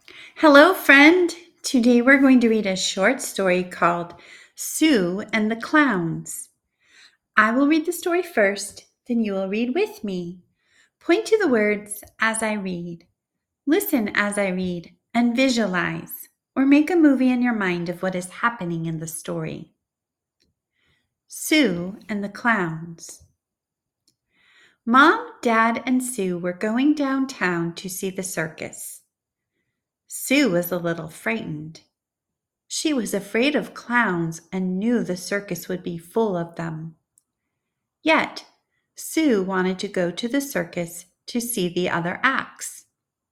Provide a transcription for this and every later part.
Hello, friend. Today we're going to read a short story called Sue and the Clowns. I will read the story first, then you will read with me. Point to the words as I read. Listen as I read and visualize or make a movie in your mind of what is happening in the story. Sue and the Clowns. Mom, Dad, and Sue were going downtown to see the circus. Sue was a little frightened. She was afraid of clowns and knew the circus would be full of them. Yet, Sue wanted to go to the circus to see the other acts.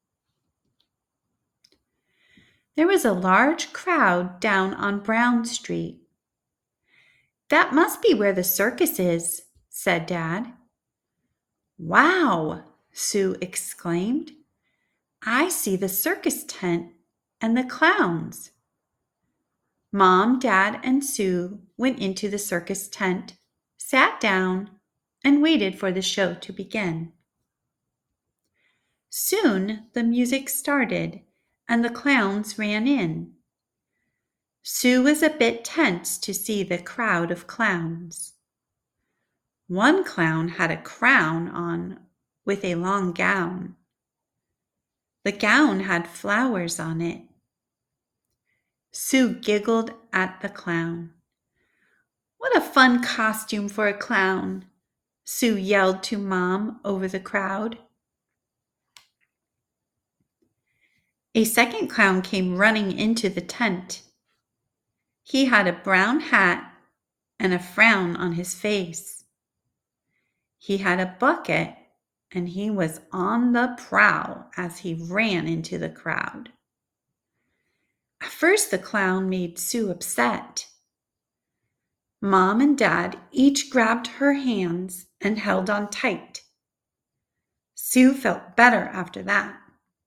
There was a large crowd down on Brown Street. "That must be where the circus is," said Dad. "Wow!" Sue exclaimed. "I see the circus tent and the clowns." Mom, Dad, and Sue went into the circus tent, sat down, and waited for the show to begin. Soon the music started and the clowns ran in. Sue was a bit tense to see the crowd of clowns. One clown had a crown on with a long gown. The gown had flowers on it. Sue giggled at the clown. "What a fun costume for a clown!" Sue yelled to Mom over the crowd. A second clown came running into the tent. He had a brown hat and a frown on his face. He had a bucket and he was on the prowl as he ran into the crowd. At first, the clown made Sue upset. Mom and Dad each grabbed her hands and held on tight. Sue felt better after that.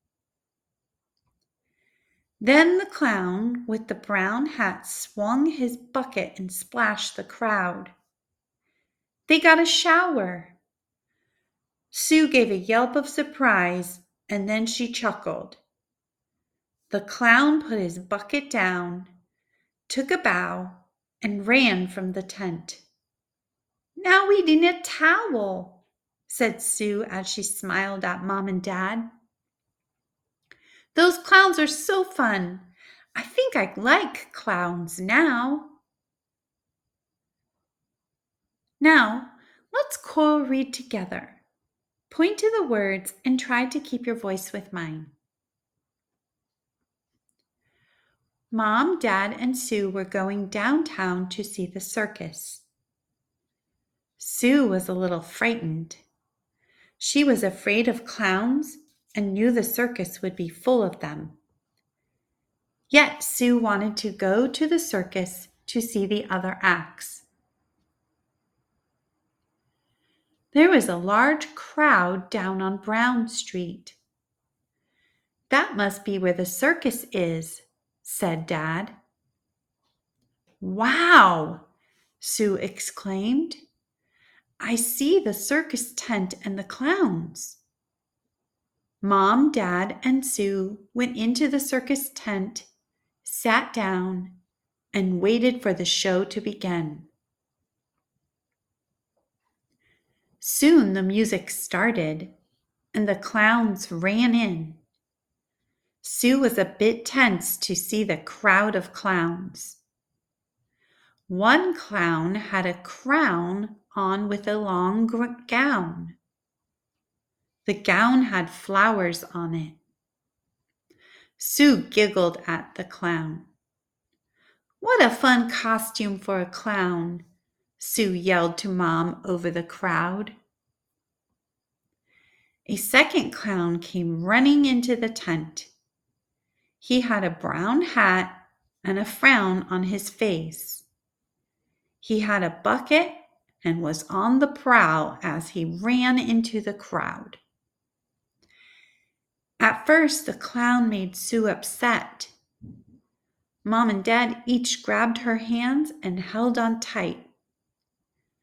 Then the clown with the brown hat swung his bucket and splashed the crowd. They got a shower. Sue gave a yelp of surprise and then she chuckled. The clown put his bucket down, took a bow, and ran from the tent. "Now we need a towel," said Sue as she smiled at Mom and Dad. "Those clowns are so fun. I think I like clowns now." Now, let's choral read together. Point to the words and try to keep your voice with mine. Mom, Dad, and Sue were going downtown to see the circus. Sue was a little frightened. She was afraid of clowns and knew the circus would be full of them. Yet Sue wanted to go to the circus to see the other acts. There was a large crowd down on Brown Street. "That must be where the circus is," said Dad. "Wow!" Sue exclaimed. "I see the circus tent and the clowns." Mom, Dad, and Sue went into the circus tent, sat down, and waited for the show to begin. Soon the music started, and the clowns ran in. Sue was a bit tense to see the crowd of clowns. One clown had a crown on with a long gown. The gown had flowers on it. Sue giggled at the clown. "What a fun costume for a clown," Sue yelled to Mom over the crowd. A second clown came running into the tent. He had a brown hat and a frown on his face. He had a bucket and was on the prowl as he ran into the crowd. At first, the clown made Sue upset. Mom and Dad each grabbed her hands and held on tight.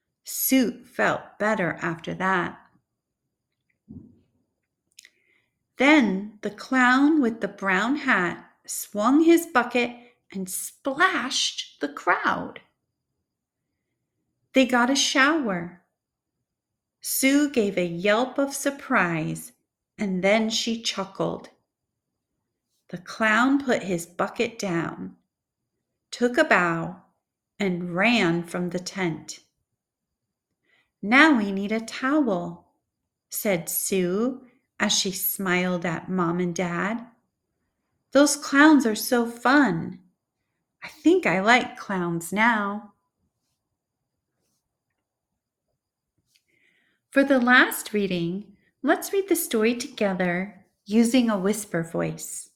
Sue felt better after that. Then the clown with the brown hat swung his bucket and splashed the crowd. They got a shower. Sue gave a yelp of surprise, and then she chuckled. The clown put his bucket down, took a bow, and ran from the tent. "Now we need a towel," said Sue as she smiled at Mom and Dad. "Those clowns are so fun. I think I like clowns now." For the last reading, let's read the story together using a whisper voice.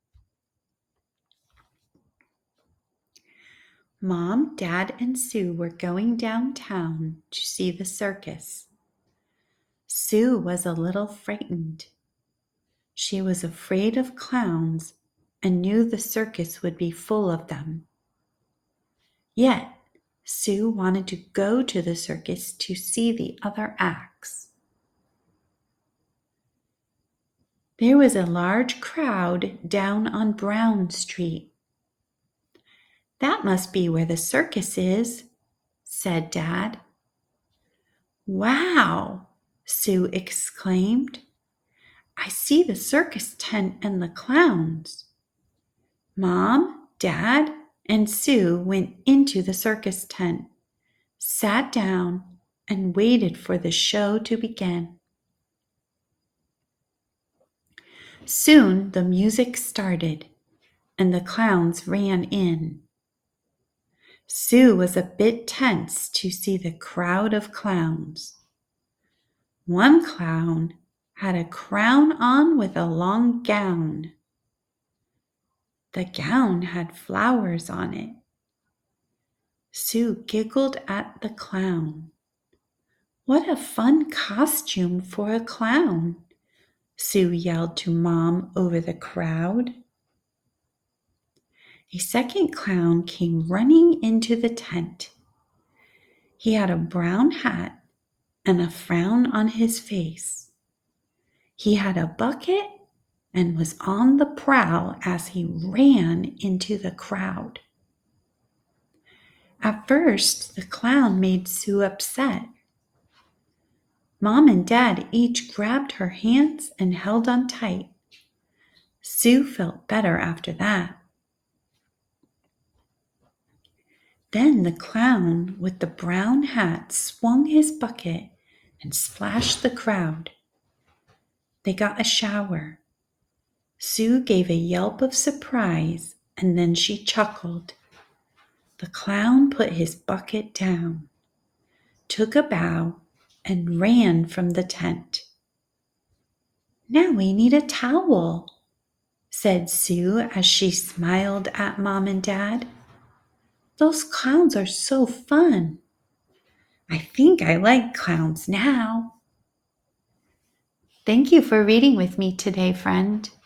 Mom, Dad, and Sue were going downtown to see the circus. Sue was a little frightened. She was afraid of clowns and knew the circus would be full of them. Yet, Sue wanted to go to the circus to see the other acts. There was a large crowd down on Brown Street. "That must be where the circus is," said Dad. "Wow!" Sue exclaimed. "I see the circus tent and the clowns." Mom, Dad, and Sue went into the circus tent, sat down, and waited for the show to begin. Soon the music started, and the clowns ran in. Sue was a bit tense to see the crowd of clowns. One clown had a crown on with a long gown. The gown had flowers on it. Sue giggled at the clown. "What a fun costume for a clown!" Sue yelled to Mom over the crowd. A second clown came running into the tent. He had a brown hat and a frown on his face. He had a bucket and was on the prowl as he ran into the crowd. At first, the clown made Sue upset. Mom and Dad each grabbed her hands and held on tight. Sue felt better after that. Then the clown with the brown hat swung his bucket and splashed the crowd. They got a shower. Sue gave a yelp of surprise, and then she chuckled. The clown put his bucket down, took a bow, and ran from the tent. "Now we need a towel," said Sue as she smiled at Mom and Dad. "Those clowns are so fun. I think I like clowns now." Thank you for reading with me today, friend.